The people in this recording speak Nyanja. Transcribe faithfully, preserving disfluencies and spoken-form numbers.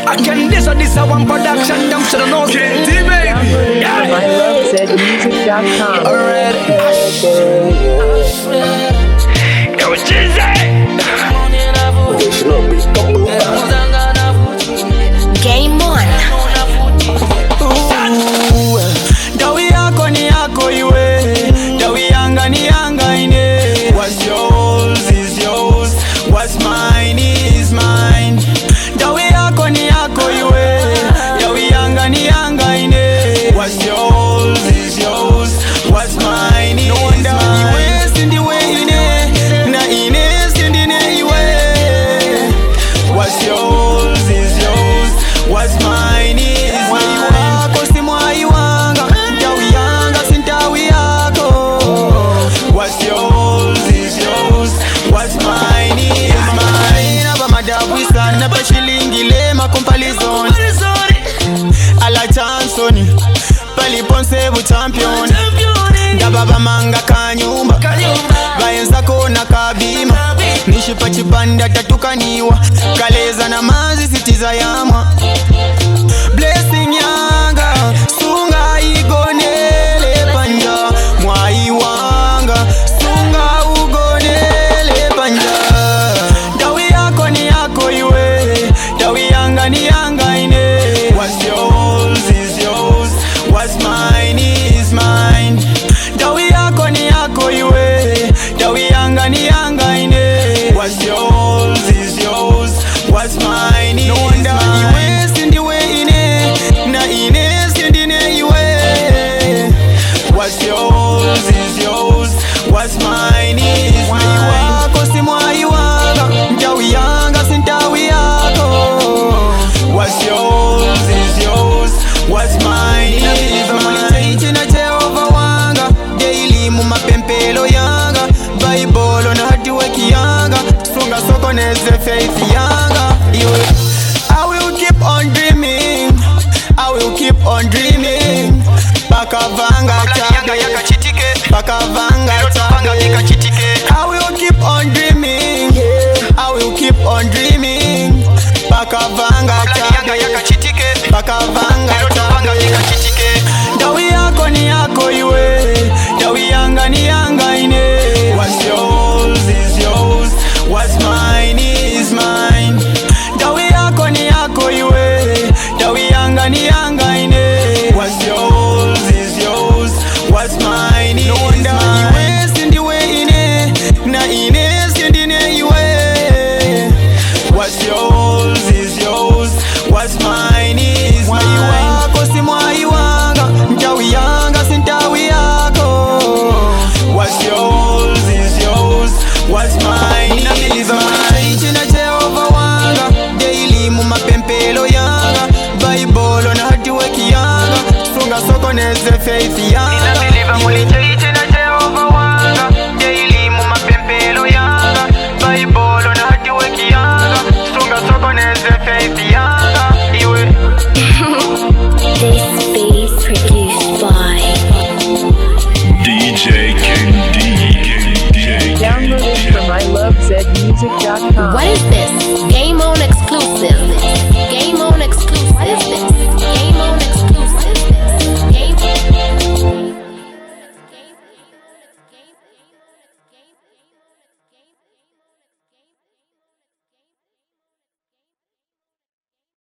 I can this or this a one production. Them should know. K D baby. My love said music dot com. Alright. Yo, it's Jizzy. Game on. Dawi yako ni yako iwe, dawi yanga ni yanga ine. What's yours is yours, what's mine is mine. Dawi yako ni yako iwe, dawi yanga ni yanga ine. What's yours is yours, what's mine is mine. Iwe sindi we ine, na ine sindi ne iwe. What's yours is yours, what's mine is mine. Wako si mwai wanga, dawi yanga sintawi yako. What's yours is yours, what's mine is mine. Aba madawi sana pa shilingi lema kompalizon. Ala chansoni, paliponse bu champion. Dababa manga kanyumba, bayenza kona kabima. Nishipa chipanda tatukaniwa, kaleza na mazi sitiza yamwa. Blessing yanga, sunga igonele panja. Mwai wanga, sunga ugonele panja. Dawi yako ni yako iwe, dawi yanga ni yanga ine. What's yours is yours, what's mine is mine. Dawi yako ni yako iwe, dawi yanga ni yanga ine. What's yours is yours, what's mine is mine. Iwe sindi we ine, na ine sindi ne iwe. What's yours is yours, what's mine is mine. Wako si mwai wanga, dawi yanga sintawi yako. What's yours is yours, what's mine is mine. China Jehovah wanga, daily muma pempelo yanga. Bible na hati weki yanga, sunga soko neze faith yanga. I will keep on dreaming, I will keep on dreaming. Baka vanga chage, baka vanga chage. I will keep on dreaming, I will keep on dreaming. Baka vanga chage, baka vanga chage. Dawi yako ni yako iwe, dawi yanga ni yanga ine. What's yours is yours, what's mine is mine. Dawi yako ni yako iwe, dawi yanga ni yanga ine. What's yours is yours, what's mine is mine. Iwe sindi we ine, na ine sindi ne iwe. What's yours is yours, what's mine is mine. Wako si mwai wanga, dawi yanga sintawi yako. What's yours is yours, what's mine is mine. China Jehovah wanga, daily muma pempelo yanga. Bible na hati weki yanga, sunga soko neze faith yanga. China Jehovah wanga, daily muma pempelo yanga. Bible na hati weki yanga, sunga soko neze faith yanga.